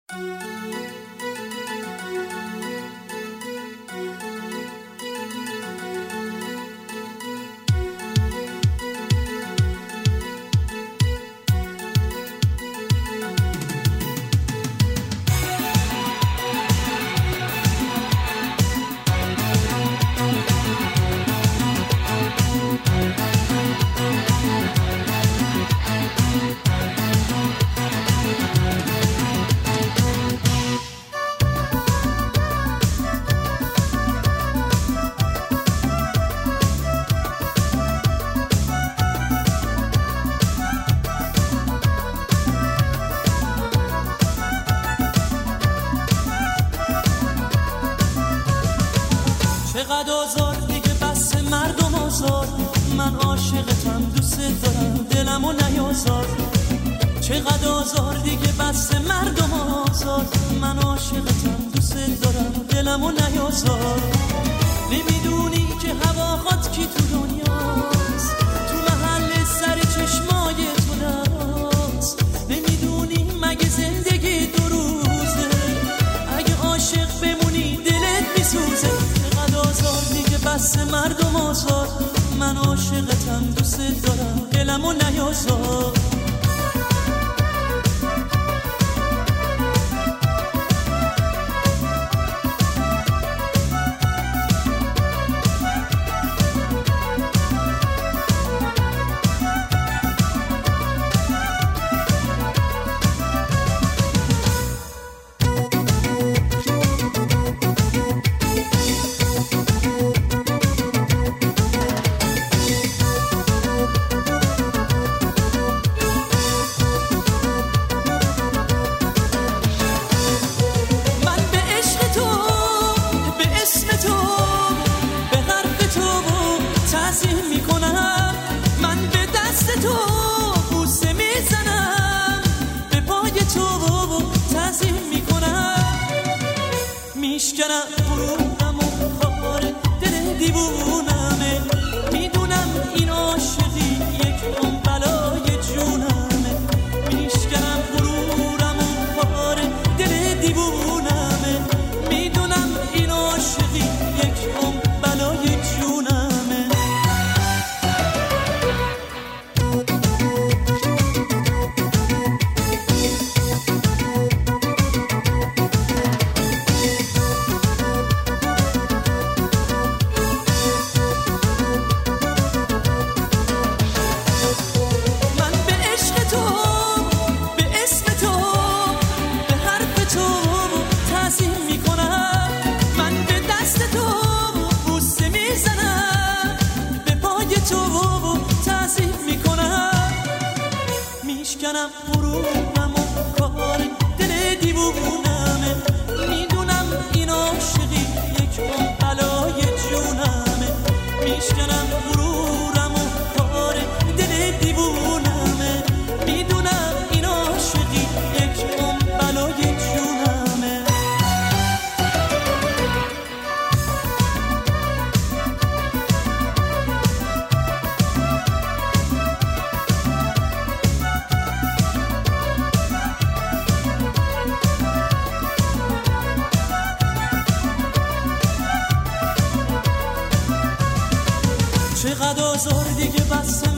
چقدر آزار دیگه بس مردم آزار، من عاشقتم دوست دارم دلمو نیازار. چقدر آزار دیگه بس مردم آزار، من عاشقتم دوست دارم دلمو نیازار. نمیدونی که هواهات کی تو دنیاست، تو محل سر چشمای تو دراست. نمیدونی مگه زندگی دو روزه، اگه عاشق بمونی دلت میسوزه. آزار دیگه بس مردم آزار، من عاشقتم دوست دارم دلمو نیازار. میشکنم غرورم و خار دل دیوونمه، میدونم این عاشقی یک اون بلای جونمه. میشکنم غرورم و خار دل دیوونمه، میدونم این عاشقی یک اون بلای جونمه. میشکنم غرورم و کار دل دیوونمه، میدونم این عاشقی یک اون بلای جونمه. میشکنم غرورم و کار دل دیوونمه، میدونم این عاشقی یک اون بلای جونمه. چقدر آزار دیگه بس